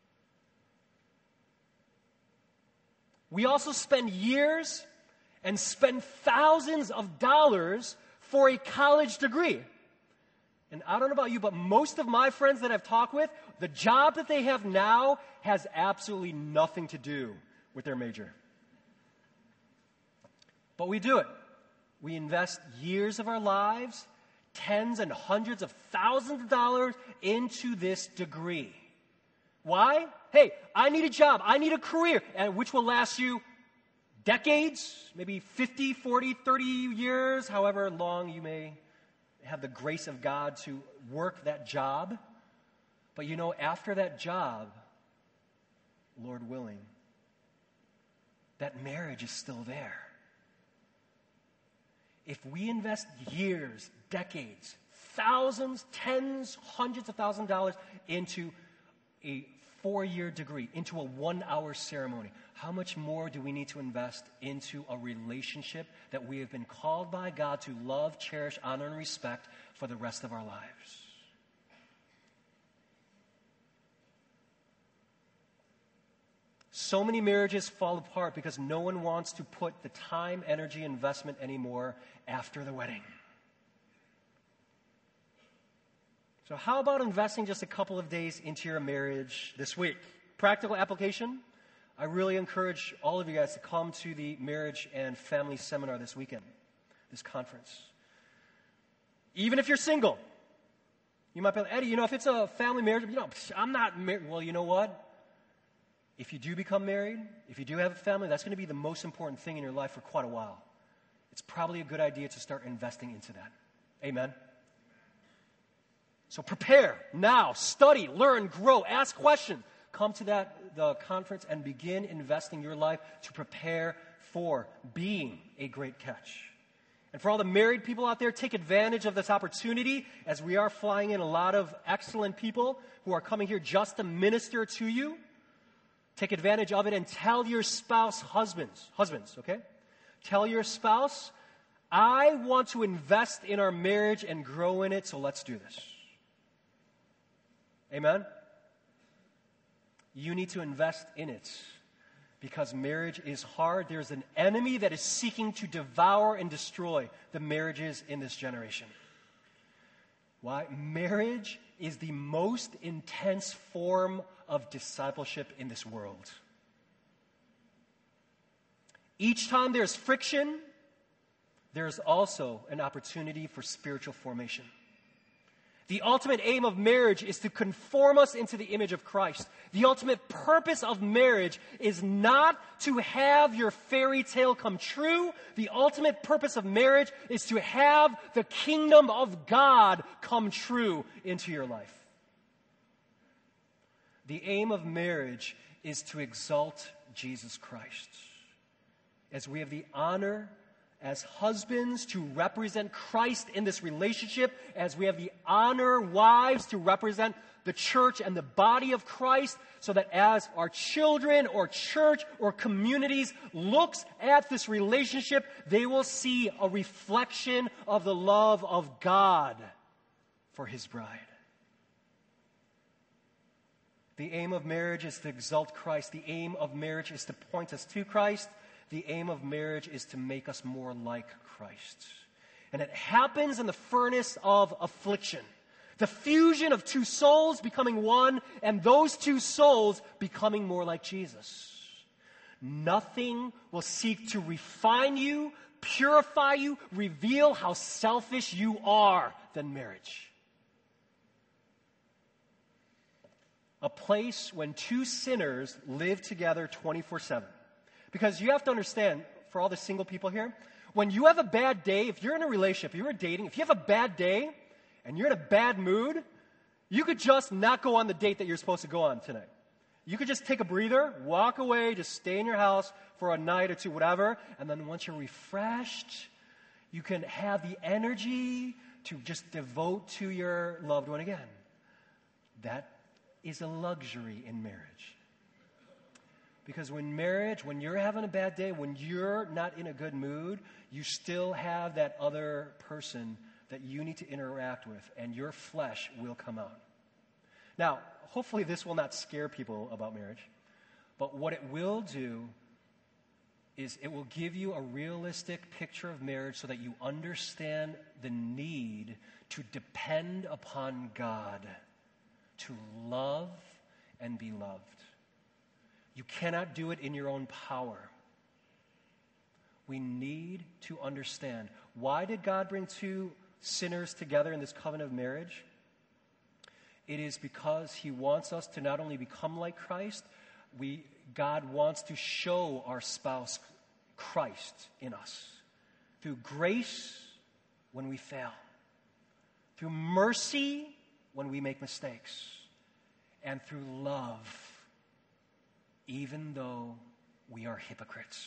We also spend years and spend thousands of dollars for a college degree. And I don't know about you, but most of my friends that I've talked with, the job that they have now has absolutely nothing to do with their major. But we do it. We invest years of our lives, tens and hundreds of thousands of dollars into this degree. Why? Hey, I need a job. I need a career, and which will last you decades, maybe 50, 40, 30 years, however long you may have the grace of God to work that job. But after that job, Lord willing, that marriage is still there. If we invest years, decades, thousands, tens, hundreds of thousands of dollars into a 4-year degree, into a 1-hour ceremony, how much more do we need to invest into a relationship that we have been called by God to love, cherish, honor, and respect for the rest of our lives? So many marriages fall apart because no one wants to put the time, energy, investment anymore after the wedding. So how about investing just a couple of days into your marriage this week? Practical application, I really encourage all of you guys to come to the marriage and family seminar this weekend, this conference. Even if you're single, you might be like, Eddie, if it's a family marriage, I'm not married. Well, you know what? If you do become married, if you do have a family, that's going to be the most important thing in your life for quite a while. It's probably a good idea to start investing into that. Amen? So prepare now, study, learn, grow, ask questions. Come to the conference and begin investing your life to prepare for being a great catch. And for all the married people out there, take advantage of this opportunity as we are flying in a lot of excellent people who are coming here just to minister to you. Take advantage of it and tell your spouse, husbands, okay? Tell your spouse, I want to invest in our marriage and grow in it, so let's do this. Amen? You need to invest in it because marriage is hard. There's an enemy that is seeking to devour and destroy the marriages in this generation. Why? Marriage is the most intense form of discipleship in this world. Each time there's friction, there's also an opportunity for spiritual formation. The ultimate aim of marriage is to conform us into the image of Christ. The ultimate purpose of marriage is not to have your fairy tale come true. The ultimate purpose of marriage is to have the kingdom of God come true into your life. The aim of marriage is to exalt Jesus Christ. As we have the honor as husbands to represent Christ in this relationship, as we have the honor, wives, to represent the church and the body of Christ, so that as our children or church or communities looks at this relationship, they will see a reflection of the love of God for His bride. The aim of marriage is to exalt Christ. The aim of marriage is to point us to Christ. The aim of marriage is to make us more like Christ. And it happens in the furnace of affliction. The fusion of two souls becoming one, and those two souls becoming more like Jesus. Nothing will seek to refine you, purify you, reveal how selfish you are than marriage. A place when two sinners live together 24/7. Because you have to understand, for all the single people here, when you have a bad day, if you're in a relationship, you're dating, if you have a bad day and you're in a bad mood, you could just not go on the date that you're supposed to go on tonight. You could just take a breather, walk away, just stay in your house for a night or two, whatever, and then once you're refreshed, you can have the energy to just devote to your loved one again. That is a luxury in marriage. Because when you're having a bad day, when you're not in a good mood, you still have that other person that you need to interact with, and your flesh will come out. Now, hopefully this will not scare people about marriage, but what it will do is it will give you a realistic picture of marriage so that you understand the need to depend upon God, to love and be loved. You cannot do it in your own power. We need to understand, why did God bring two sinners together in this covenant of marriage? It is because He wants us to not only become like Christ, God wants to show our spouse Christ in us. Through grace when we fail. Through mercy when we make mistakes. and through love, even though we are hypocrites.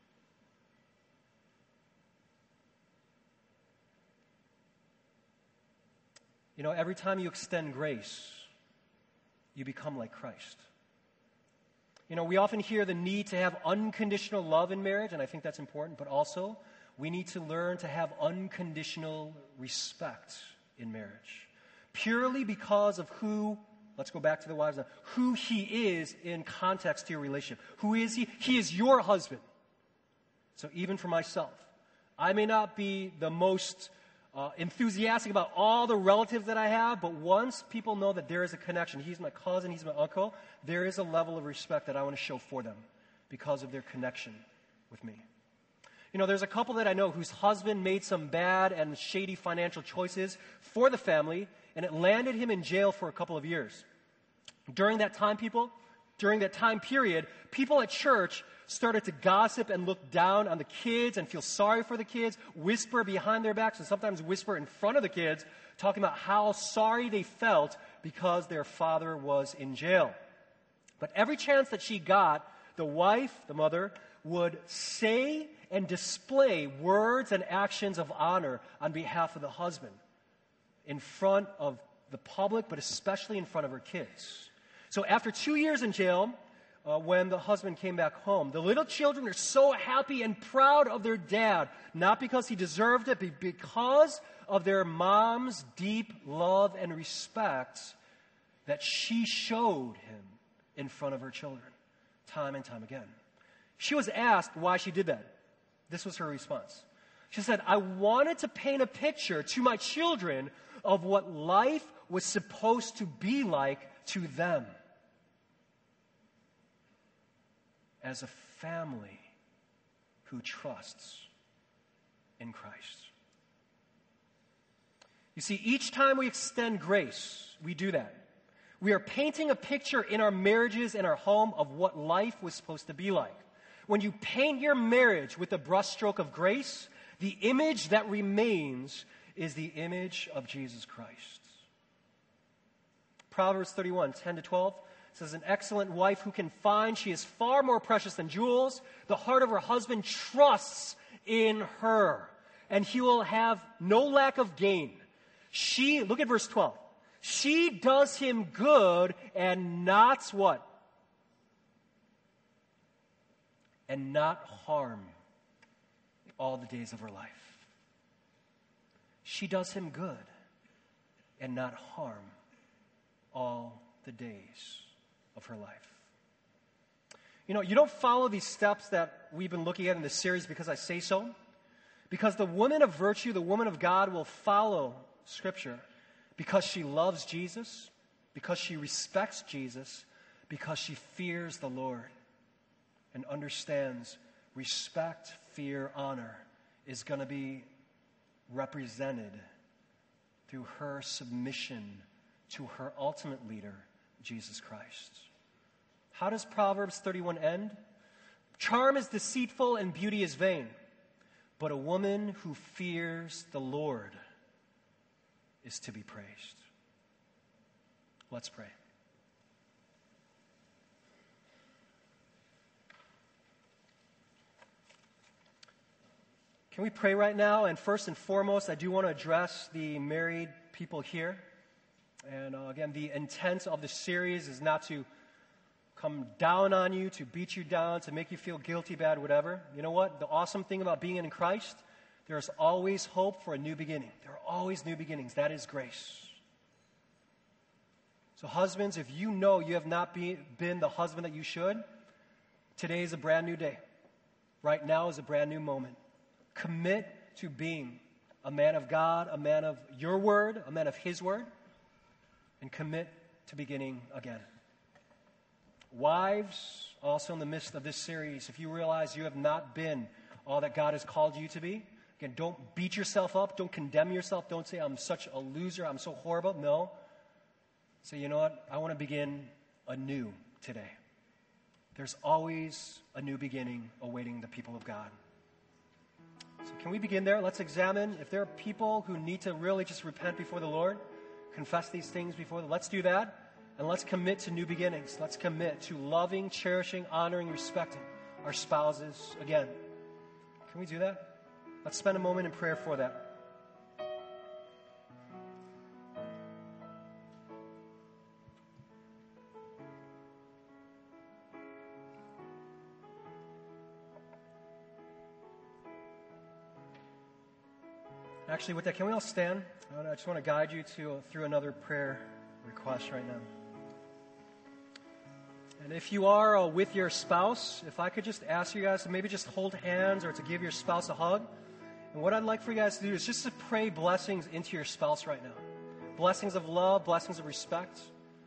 You know, every time you extend grace, you become like Christ. You know, we often hear the need to have unconditional love in marriage, and I think that's important, but also we need to learn to have unconditional respect in marriage. Purely because of who, let's go back to the wives now, who he is in context to your relationship. Who is he? He is your husband. So even for myself, I may not be the most enthusiastic about all the relatives that I have, but once people know that there is a connection, he's my cousin, he's my uncle, there is a level of respect that I want to show for them because of their connection with me. You know, there's a couple that I know whose husband made some bad and shady financial choices for the family, and it landed him in jail for a couple of years. During that time period, people at church started to gossip and look down on the kids and feel sorry for the kids, whisper behind their backs, and sometimes whisper in front of the kids, talking about how sorry they felt because their father was in jail. But every chance that she got, the wife, the mother, would say and display words and actions of honor on behalf of the husband in front of the public, but especially in front of her kids. So after 2 years in jail, when the husband came back home, the little children are so happy and proud of their dad, not because he deserved it, but because of their mom's deep love and respect that she showed him in front of her children, time and time again. She was asked why she did that. This was her response. She said, I wanted to paint a picture to my children of what life was supposed to be like to them as a family who trusts in Christ. You see, each time we extend grace, we do that. We are painting a picture in our marriages and our home of what life was supposed to be like. When you paint your marriage with the brushstroke of grace, the image that remains is the image of Jesus Christ. Proverbs 31, 10-12 says, an excellent wife who can find, she is far more precious than jewels. The heart of her husband trusts in her, and he will have no lack of gain. Look at verse 12. She does him good and not what? And not harm all the days of her life. She does him good and not harm all the days of her life. You know, you don't follow these steps that we've been looking at in this series because I say so. Because the woman of virtue, the woman of God, will follow Scripture because she loves Jesus, because she respects Jesus, because she fears the Lord and understands respect, fear, honor is going to be represented through her submission to her ultimate leader, Jesus Christ. How does Proverbs 31 end? Charm is deceitful and beauty is vain, but a woman who fears the Lord is to be praised. Let's pray. Can we pray right now? And first and foremost, I do want to address the married people here. And again, the intent of the series is not to come down on you, to beat you down, to make you feel guilty, bad, whatever. You know what? The awesome thing about being in Christ, there's always hope for a new beginning. There are always new beginnings. That is grace. So husbands, if you know you have not been the husband that you should, today is a brand new day. Right now is a brand new moment. Commit to being a man of God, a man of your word, a man of his word, and commit to beginning again. Wives, also in the midst of this series, if you realize you have not been all that God has called you to be, again, don't beat yourself up, don't condemn yourself, don't say, I'm such a loser, I'm so horrible. No. Say, you know what? I want to begin anew today. There's always a new beginning awaiting the people of God. So can we begin there? Let's examine if there are people who need to really just repent before the Lord, confess these things before the Lord. Let's do that. And let's commit to new beginnings. Let's commit to loving, cherishing, honoring, respecting our spouses again. Can we do that? Let's spend a moment in prayer for that. Actually, with that, can we all stand? I just want to guide you through another prayer request right now. And if you are with your spouse, if I could just ask you guys to maybe just hold hands or to give your spouse a hug. And what I'd like for you guys to do is just to pray blessings into your spouse right now. Blessings of love, blessings of respect.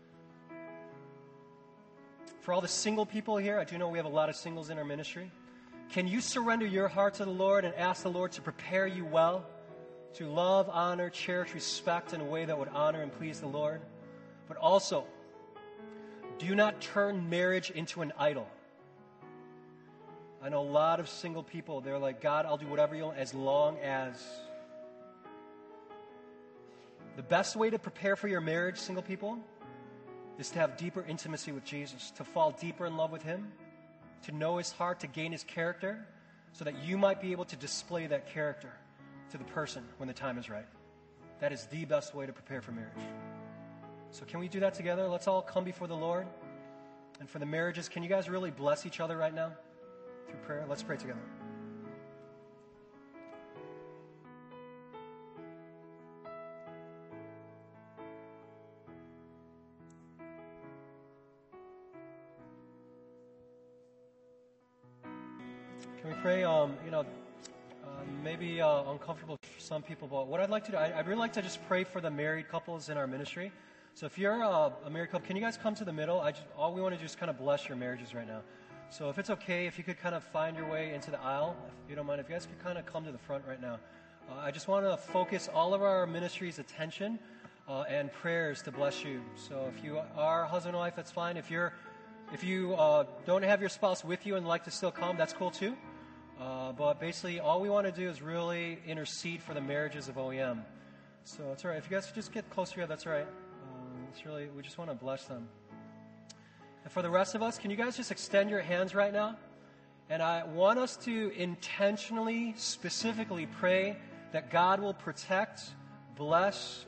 For all the single people here, I do know we have a lot of singles in our ministry. Can you surrender your heart to the Lord and ask the Lord to prepare you well to love, honor, cherish, respect in a way that would honor and please the Lord? But also, do not turn marriage into an idol. I know a lot of single people, they're like, God, I'll do whatever you want as long as. The best way to prepare for your marriage, single people, is to have deeper intimacy with Jesus, to fall deeper in love with Him, to know His heart, to gain His character, so that you might be able to display that character to the person when the time is right. That is the best way to prepare for marriage. So can we do that together? Let's all come before the Lord. And for the marriages, can you guys really bless each other right now through prayer? Let's pray together. Can we pray? Maybe uncomfortable for some people, but what I'd like to do, I'd really like to just pray for the married couples in our ministry. So if you're a married couple, can you guys come to the middle? All we want to do is kind of bless your marriages right now. So if it's okay, if you could kind of find your way into the aisle, if you don't mind, if you guys could kind of come to the front right now. I just want to focus all of our ministry's attention and prayers to bless you. So if you are husband and wife, that's fine. If you don't have your spouse with you and like to still come, that's cool too. But basically, all we want to do is really intercede for the marriages of OEM. So it's all right. If you guys could just get closer here, that's all right. We just want to bless them. And for the rest of us, can you guys just extend your hands right now? And I want us to intentionally, specifically pray that God will protect, bless,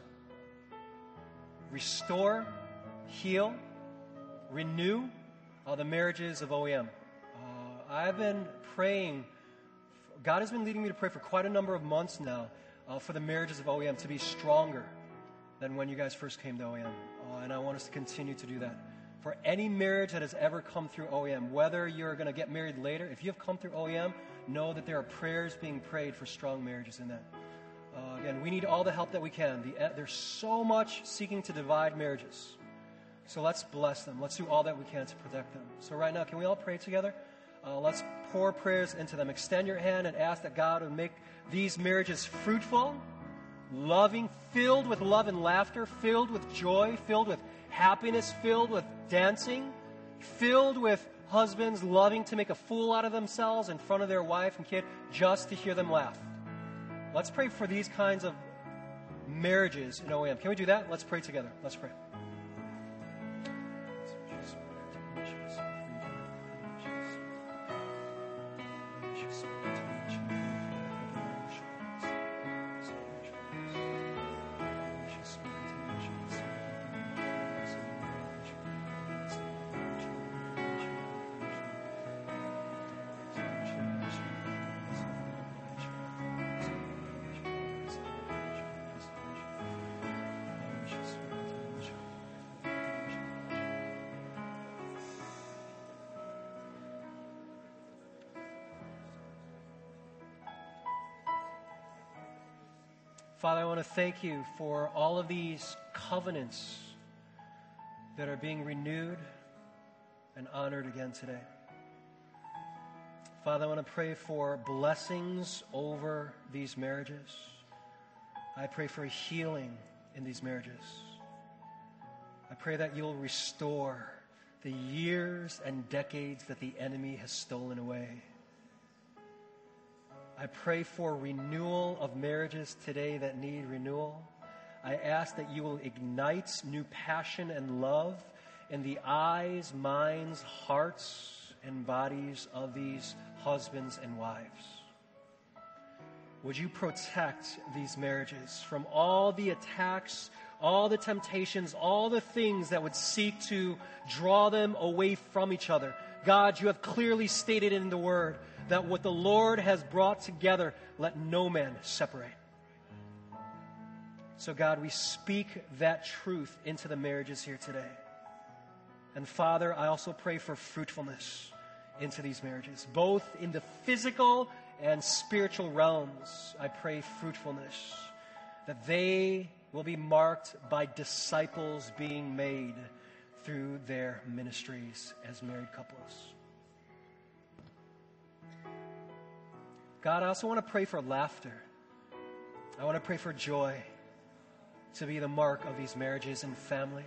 restore, heal, renew the marriages of OEM. I've been praying. God has been leading me to pray for quite a number of months now for the marriages of OEM to be stronger than when you guys first came to OEM. And I want us to continue to do that. For any marriage that has ever come through OEM, whether you're going to get married later, if you have come through OEM, know that there are prayers being prayed for strong marriages in that. Again, we need all the help that we can. There's so much seeking to divide marriages. So let's bless them. Let's do all that we can to protect them. So right now, can we all pray together? Let's pour prayers into them. Extend your hand and ask that God would make these marriages fruitful, loving, filled with love and laughter, filled with joy, filled with happiness, filled with dancing, filled with husbands loving to make a fool out of themselves in front of their wife and kid just to hear them laugh. Let's pray for these kinds of marriages in OEM. Can we do that? Let's pray together. Let's pray. Father, I want to thank you for all of these covenants that are being renewed and honored again today. Father, I want to pray for blessings over these marriages. I pray for healing in these marriages. I pray that you'll restore the years and decades that the enemy has stolen away. I pray for renewal of marriages today that need renewal. I ask that you will ignite new passion and love in the eyes, minds, hearts, and bodies of these husbands and wives. Would you protect these marriages from all the attacks, all the temptations, all the things that would seek to draw them away from each other? God, you have clearly stated in the Word that what the Lord has brought together, let no man separate. So God, we speak that truth into the marriages here today. And Father, I also pray for fruitfulness into these marriages, both in the physical and spiritual realms. I pray fruitfulness, that they will be marked by disciples being made through their ministries as married couples. God, I also want to pray for laughter. I want to pray for joy to be the mark of these marriages and families,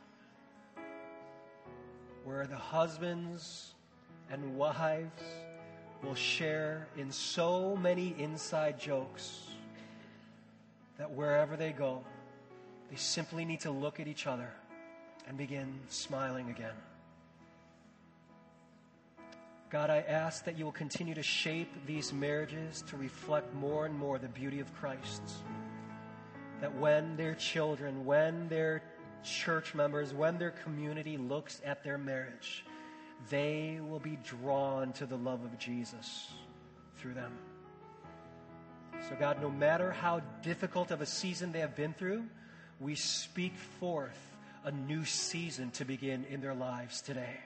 where the husbands and wives will share in so many inside jokes that wherever they go, they simply need to look at each other and begin smiling again. God, I ask that you will continue to shape these marriages to reflect more and more the beauty of Christ. That when their children, when their church members, when their community looks at their marriage, they will be drawn to the love of Jesus through them. So God, no matter how difficult of a season they have been through, we speak forth a new season to begin in their lives today.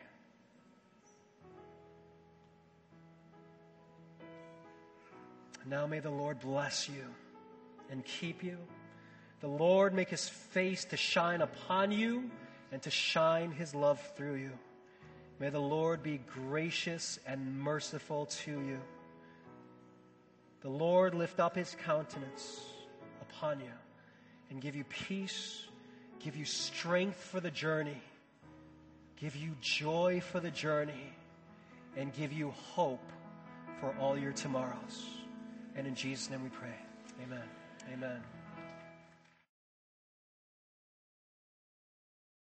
Now may the Lord bless you and keep you. The Lord make his face to shine upon you and to shine his love through you. May the Lord be gracious and merciful to you. The Lord lift up his countenance upon you and give you peace, give you strength for the journey, give you joy for the journey, and give you hope for all your tomorrows. And in Jesus' name we pray. Amen. Amen.